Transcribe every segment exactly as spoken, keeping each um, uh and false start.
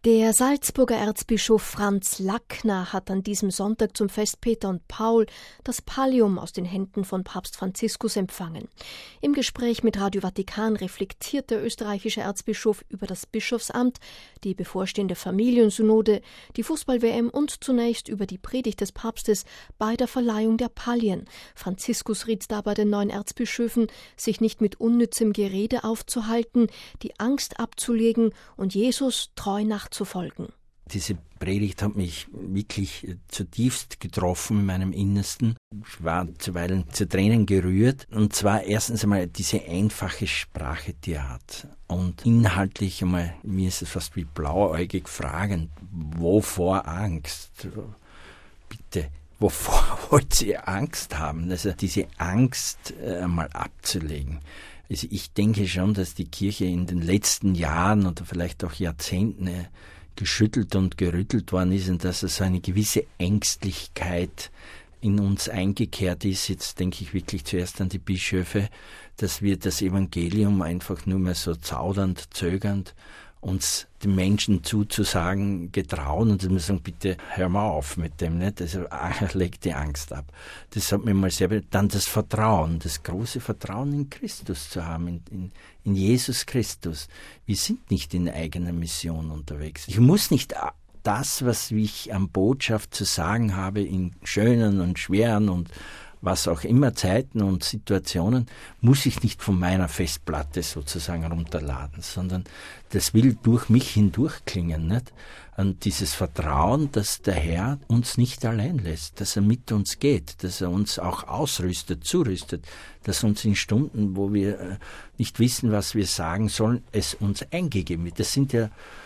Der Salzburger Erzbischof Franz Lackner hat an diesem Sonntag zum Fest Peter und Paul das Pallium aus den Händen von Papst Franziskus empfangen. Im Gespräch mit Radio Vatikan reflektiert der österreichische Erzbischof über das Bischofsamt, die bevorstehende Familiensynode, die Fußball-W M und zunächst über die Predigt des Papstes bei der Verleihung der Pallien. Franziskus riet dabei den neuen Erzbischöfen, sich nicht mit unnützem Gerede aufzuhalten, die Angst abzulegen und Jesus treu nachzufolgen. zu folgen. Diese Predigt hat mich wirklich zutiefst getroffen in meinem Innersten. Ich war zuweilen zu Tränen gerührt. Und zwar erstens einmal diese einfache Sprache, die er hat. Und inhaltlich einmal, mir ist es fast wie blauäugig fragend, wovor Angst? Bitte, wovor wollt ihr Angst haben? Also diese Angst einmal abzulegen. Also ich denke schon, dass die Kirche in den letzten Jahren oder vielleicht auch Jahrzehnten geschüttelt und gerüttelt worden ist und dass es eine gewisse Ängstlichkeit in uns eingekehrt ist. Jetzt denke ich wirklich zuerst an die Bischöfe, dass wir das Evangelium einfach nur mehr so zaudernd, zögernd uns den Menschen zuzusagen getrauen und dass wir sagen, bitte hör mal auf mit dem, nicht? Also leg die Angst ab. Das hat mir mal sehr, dann das Vertrauen, das große Vertrauen in Christus zu haben, in, in, in Jesus Christus. Wir sind nicht in eigener Mission unterwegs. Ich muss nicht das, was ich an Botschaft zu sagen habe, in schönen und schweren und was auch immer Zeiten und Situationen, muss ich nicht von meiner Festplatte sozusagen runterladen, sondern das will durch mich hindurch klingen, nicht? Und dieses Vertrauen, dass der Herr uns nicht allein lässt, dass er mit uns geht, dass er uns auch ausrüstet, zurüstet, dass uns in Stunden, wo wir nicht wissen, was wir sagen sollen, es uns eingegeben wird. Das sind ja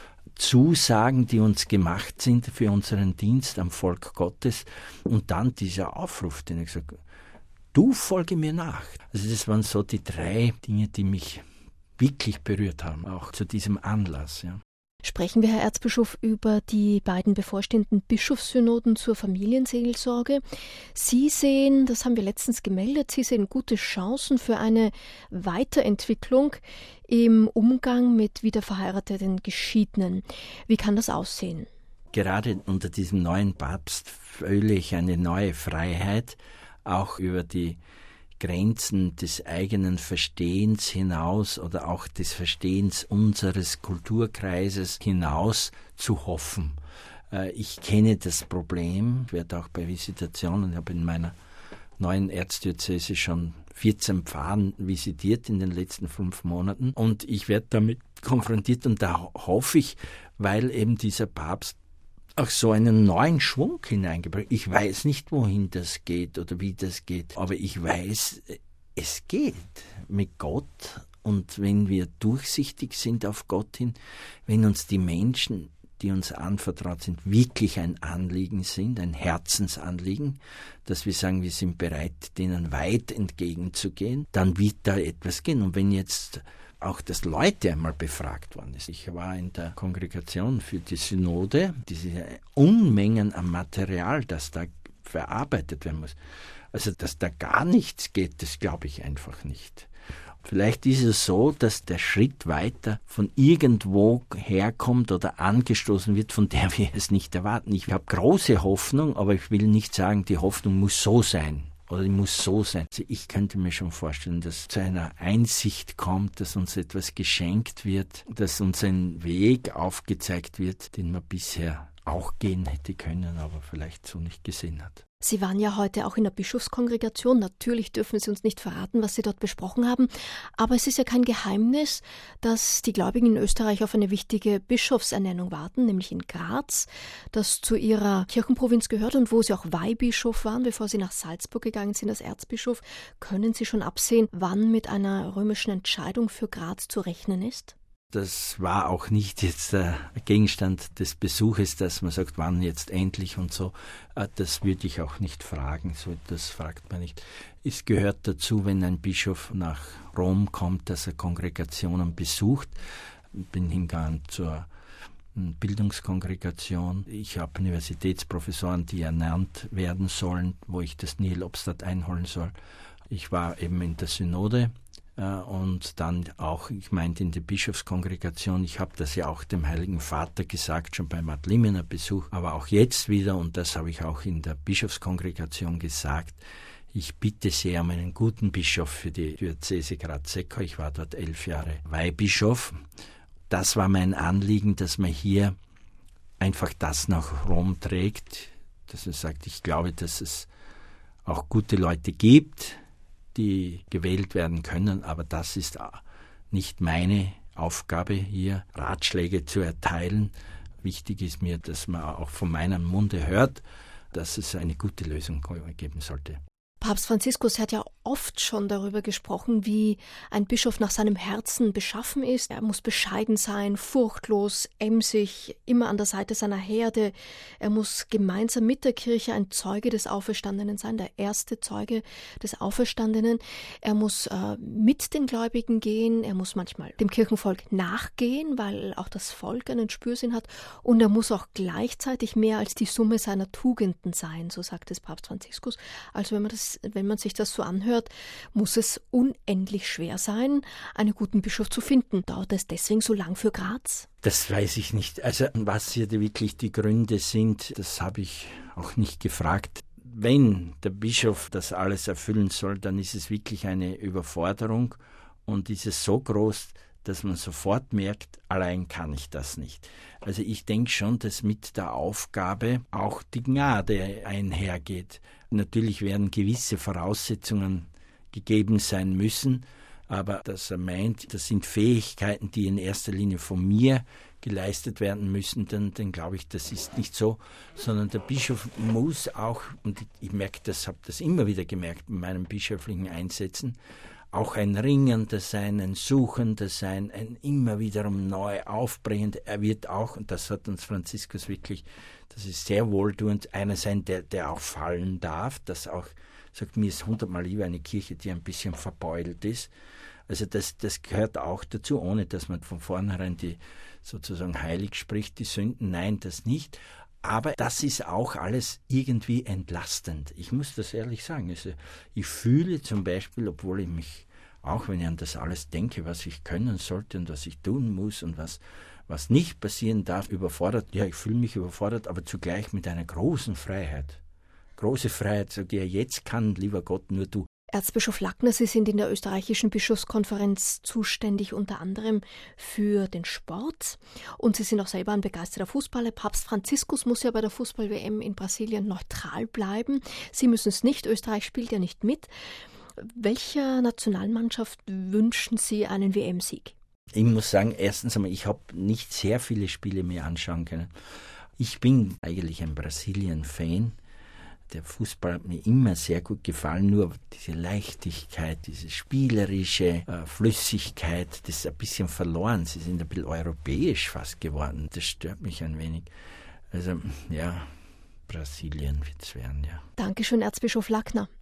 Zusagen, die uns gemacht sind für unseren Dienst am Volk Gottes. Und dann dieser Aufruf, den ich gesagt habe, du folge mir nach. Also das waren so die drei Dinge, die mich wirklich berührt haben, auch zu diesem Anlass. Ja. Sprechen wir, Herr Erzbischof, über die beiden bevorstehenden Bischofssynoden zur Familienseelsorge. Sie sehen, das haben wir letztens gemeldet, Sie sehen gute Chancen für eine Weiterentwicklung im Umgang mit wiederverheirateten Geschiedenen. Wie kann das aussehen? Gerade unter diesem neuen Papst fühle ich eine neue Freiheit, auch über die Grenzen des eigenen Verstehens hinaus oder auch des Verstehens unseres Kulturkreises hinaus zu hoffen. Ich kenne das Problem, ich werde auch bei Visitationen, ich habe in meiner neuen Erzdiözese schon vierzehn Pfarren visitiert in den letzten fünf Monaten und ich werde damit konfrontiert und da hoffe ich, weil eben dieser Papst auch so einen neuen Schwung hineingebracht. Ich weiß nicht, wohin das geht oder wie das geht, aber ich weiß, es geht mit Gott. Und wenn wir durchsichtig sind auf Gott hin, wenn uns die Menschen, die uns anvertraut sind, wirklich ein Anliegen sind, ein Herzensanliegen, dass wir sagen, wir sind bereit, denen weit entgegenzugehen, dann wird da etwas gehen. Und wenn jetzt auch das Leute einmal befragt worden ist. Ich war in der Kongregation für die Synode, diese Unmengen an Material, das da verarbeitet werden muss. Also, dass da gar nichts geht, das glaube ich einfach nicht. Vielleicht ist es so, dass der Schritt weiter von irgendwo herkommt oder angestoßen wird, von der wir es nicht erwarten. Ich habe große Hoffnung, aber ich will nicht sagen, die Hoffnung muss so sein. Oder die muss so sein. Also ich könnte mir schon vorstellen, dass zu einer Einsicht kommt, dass uns etwas geschenkt wird, dass uns ein Weg aufgezeigt wird, den man bisher auch gehen hätte können, aber vielleicht so nicht gesehen hat. Sie waren ja heute auch in der Bischofskongregation. Natürlich dürfen Sie uns nicht verraten, was Sie dort besprochen haben. Aber es ist ja kein Geheimnis, dass die Gläubigen in Österreich auf eine wichtige Bischofsernennung warten, nämlich in Graz, das zu ihrer Kirchenprovinz gehört und wo Sie auch Weihbischof waren, bevor Sie nach Salzburg gegangen sind als Erzbischof. Können Sie schon absehen, wann mit einer römischen Entscheidung für Graz zu rechnen ist? Das war auch nicht jetzt der Gegenstand des Besuches, dass man sagt, wann jetzt endlich und so. Das würde ich auch nicht fragen, so das fragt man nicht. Es gehört dazu, wenn ein Bischof nach Rom kommt, dass er Kongregationen besucht. Ich bin hingegangen zur Bildungskongregation. Ich habe Universitätsprofessoren, die ernannt werden sollen, wo ich das Nihil Obstat einholen soll. Ich war eben in der Synode Und dann auch, ich meinte in der Bischofskongregation, ich habe das ja auch dem Heiligen Vater gesagt, schon beim Adlimener Besuch, aber auch jetzt wieder, und das habe ich auch in der Bischofskongregation gesagt, ich bitte sehr um einen guten Bischof für die Diözese Graz-Seckau. Ich war dort elf Jahre Weihbischof. Das war mein Anliegen, dass man hier einfach das nach Rom trägt, dass er sagt, ich glaube, dass es auch gute Leute gibt, die gewählt werden können, aber das ist nicht meine Aufgabe, hier Ratschläge zu erteilen. Wichtig ist mir, dass man auch von meinem Munde hört, dass es eine gute Lösung geben sollte. Papst Franziskus hat ja oft schon darüber gesprochen, wie ein Bischof nach seinem Herzen beschaffen ist. Er muss bescheiden sein, furchtlos, emsig, immer an der Seite seiner Herde. Er muss gemeinsam mit der Kirche ein Zeuge des Auferstandenen sein, der erste Zeuge des Auferstandenen. Er muss äh, mit den Gläubigen gehen, er muss manchmal dem Kirchenvolk nachgehen, weil auch das Volk einen Spürsinn hat. Und er muss auch gleichzeitig mehr als die Summe seiner Tugenden sein, so sagt es Papst Franziskus. Also wenn man das Wenn man sich das so anhört, muss es unendlich schwer sein, einen guten Bischof zu finden. Dauert es deswegen so lang für Graz? Das weiß ich nicht. Also was hier wirklich die Gründe sind, das habe ich auch nicht gefragt. Wenn der Bischof das alles erfüllen soll, dann ist es wirklich eine Überforderung und ist es so groß, dass man sofort merkt, allein kann ich das nicht. Also ich denke schon, dass mit der Aufgabe auch die Gnade einhergeht. Natürlich werden gewisse Voraussetzungen gegeben sein müssen, aber dass er meint, das sind Fähigkeiten, die in erster Linie von mir geleistet werden müssen, dann, dann glaube ich, das ist nicht so, sondern der Bischof muss auch, und ich, ich merke das, habe das immer wieder gemerkt bei meinem bischöflichen Einsätzen, auch ein Ringender sein, ein Suchender sein, ein immer wiederum neu aufbringend. Er wird auch, und das hat uns Franziskus wirklich, das ist sehr wohltuend, einer sein, der, der auch fallen darf, das auch sagt, mir ist hundertmal lieber eine Kirche, die ein bisschen verbeult ist. Also das, das gehört auch dazu, ohne dass man von vornherein die sozusagen heilig spricht, die Sünden. Nein, das nicht. Aber das ist auch alles irgendwie entlastend. Ich muss das ehrlich sagen. Also ich fühle zum Beispiel, obwohl ich mich, auch wenn ich an das alles denke, was ich können sollte und was ich tun muss und was, was nicht passieren darf, überfordert. Ja, ich fühle mich überfordert, aber zugleich mit einer großen Freiheit. Große Freiheit, sage ich, jetzt kann, lieber Gott, nur du. Erzbischof Lackner, Sie sind in der österreichischen Bischofskonferenz zuständig unter anderem für den Sport und Sie sind auch selber ein begeisterter Fußballer. Papst Franziskus muss ja bei der Fußball-W M in Brasilien neutral bleiben. Sie müssen es nicht, Österreich spielt ja nicht mit. Welcher Nationalmannschaft wünschen Sie einen W M-Sieg? Ich muss sagen, erstens einmal, ich habe nicht sehr viele Spiele mir anschauen können. Ich bin eigentlich ein Brasilien-Fan. Der Fußball hat mir immer sehr gut gefallen, nur diese Leichtigkeit, diese spielerische äh, Flüssigkeit, das ist ein bisschen verloren. Sie sind ein bisschen europäisch fast geworden. Das stört mich ein wenig. Also ja, Brasilien wird es werden, ja. Dankeschön, Erzbischof Lackner.